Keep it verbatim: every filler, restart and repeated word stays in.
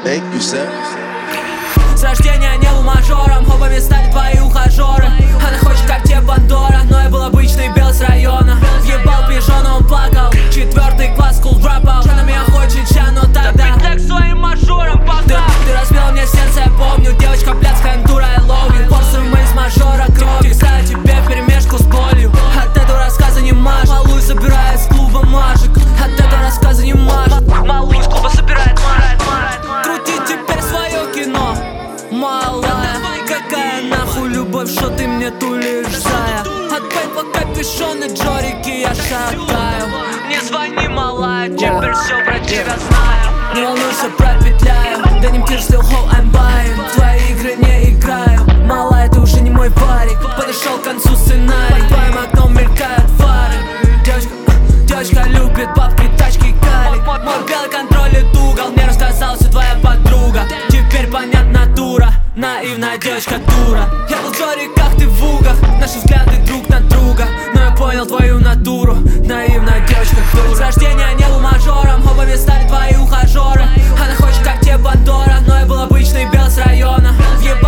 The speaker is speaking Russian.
Thank you, sir. С рождения не был мажором, хоббами стали твои ухажеры. Она хочет, как те Пандора, но я был обычный бел с района. Въебал пижона, он плакал. Четвертый класс, кул рэпал. Она меня хочет, ща, но тогда так так своим мажором, пока Ты, ты разбил мне сердце, я помню. Девочка блядская, эндура, I love you. Порцию мы из мажора крови. Кстати, тебе вперемешку с болью. От этого рассказа не мажет. Малуй забирает с клуба мажик. От этого рассказа не мажет. Малуй с клуба собирает мажик. Крути теперь свое кино, малая. Какая нахуй любовь, что ты мне тулишь, зая? Отпей по капюшоны, джорики я шатаю. Не звони, малая, теперь все про тебя знаю. Не волнуйся, пропетляю. Дэним Тир, still how I'm buying. В твои игры не играю. Малая, ты уже не мой парик. Подошел к концу сценарий. Под твоим окном мелькают фары. Девочка, девочка любит бабки, тачки, калик. Мой белый контролит угол. Мне рассказала все твоя подруга. Теперь понятна дура. Наивная девочка дура. Я был в Джори, как ты в угах. Наши взгляды друг на друга. Но я понял твою натуру. Наивная девочка дура. С рождения не был мажором, хоббами стали твои ухажеры. Она хочет, как те Пандора, но я был обычный бел с района. Въебал